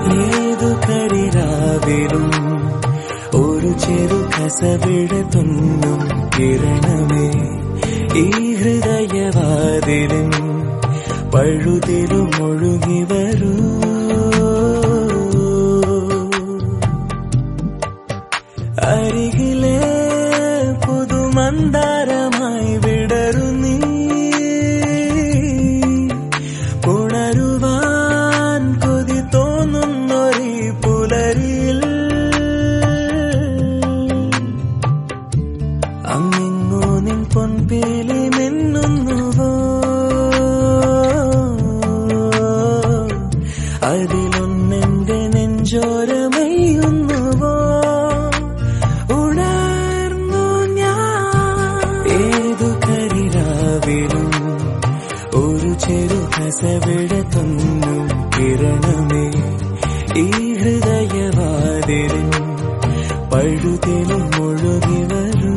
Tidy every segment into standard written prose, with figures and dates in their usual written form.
ഏതു കരിരാവിലും ഒരു ചെറു കസവിടത്തുന്നും കിരണമേ ഈ ഹൃദയവാതിലും പഴുതിലും ഒഴുകി വരൂ. അരികിലെ പുതുമന്ദാരമായി വിടരു നീ, ഉണരുവാൻ കൊതി തോന്നുന്നൊരീ പുലരിയിൽ. അങ്ങിങ്ങോ നിൻ പൊൻപേലി മിന്നുന്നുവോ, അതിലൊന്നെന്റെ നെഞ്ചോരമയുന്നുവോ. ഉണർന്നു ഞാൻ ഏതു കരിരാവിലും ഒരു ചെറു കസവിടത്തുന്നും കിരണമേ ഈ ഹൃദയവാതിലും പഴുതിലും ഒഴുകി വരൂ.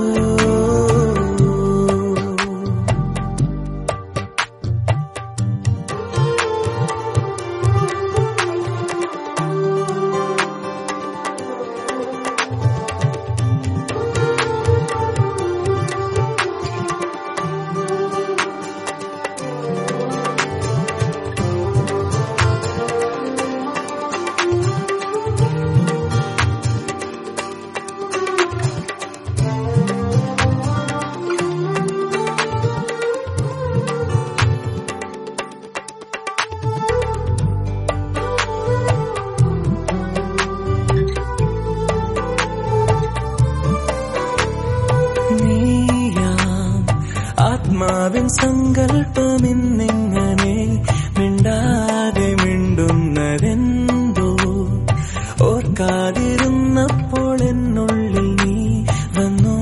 ആത്മാവിൻ സങ്കൽപ്പമിന്നിങ്ങനെ മിണ്ടാതെ മിണ്ടുന്നതെന്തോ ഓർക്കാതിരുന്നപ്പോൾ എന്നുള്ളിൽ നീ വന്നോ.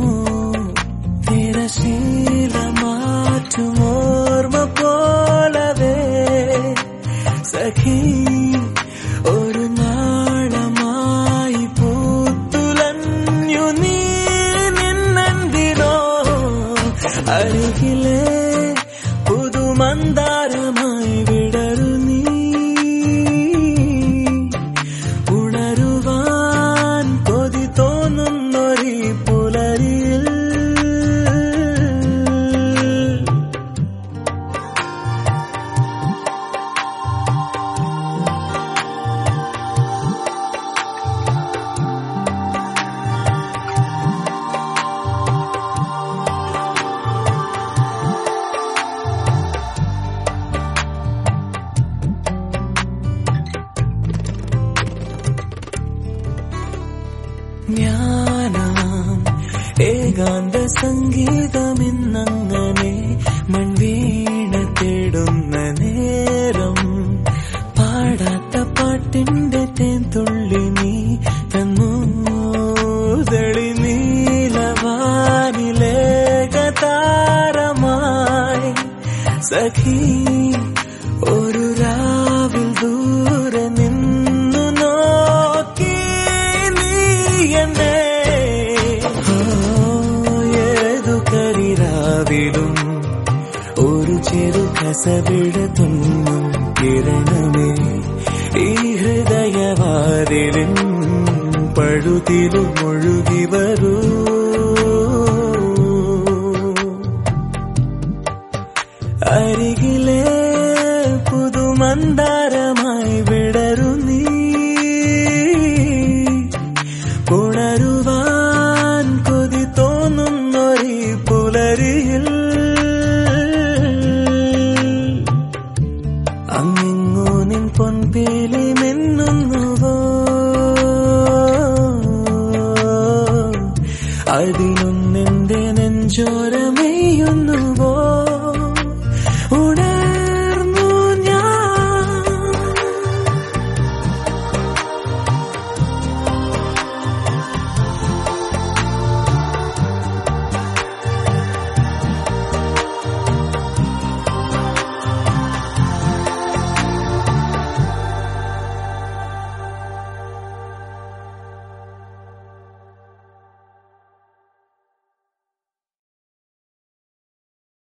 തിരശീല മാറ്റും ഓർമ്മ പോലവേ സഖി ഒരു നാളമായി പൂത്തുലഞ്ഞു നീ നിന്നന്തിനോ. അരികിലെ പുതുമന്ദാരമായി വിടരു നീ, ഉണരുവാൻ കൊതി തോന്നുന്നൊരീ പുലരിയിൽ. ജ്ഞാനം ഏകാന്ത സംഗീതമിന്നങ്ങനെ മൺവീണ തേടുന്ന നേരം പാടാത്ത പാട്ടിന്റെ തേൻതുള്ളി നീ തന്നു. തെളി നീലവാനിലേകതാരമായി സഖി ഒരു രാവിൽ ദൂരെ നിന്നു നോക്കി നീ എന്നെ. ഏതു കരിരാവിലും ഒരു ചെറു കസവിടത്തുന്നും കിരണമേ ഈ ഹൃദയവാതിലും പഴുതിലും ഒഴുകി വരൂ. അരികിലെ പുതുമന്ദാരമായി വിടരു നീ, ഉണരുവാൻ കൊതി തോന്നുന്നൊരീ പുലരിയിൽ. അങ്ങിങ്ങോ നിൻ പൊൻപേലി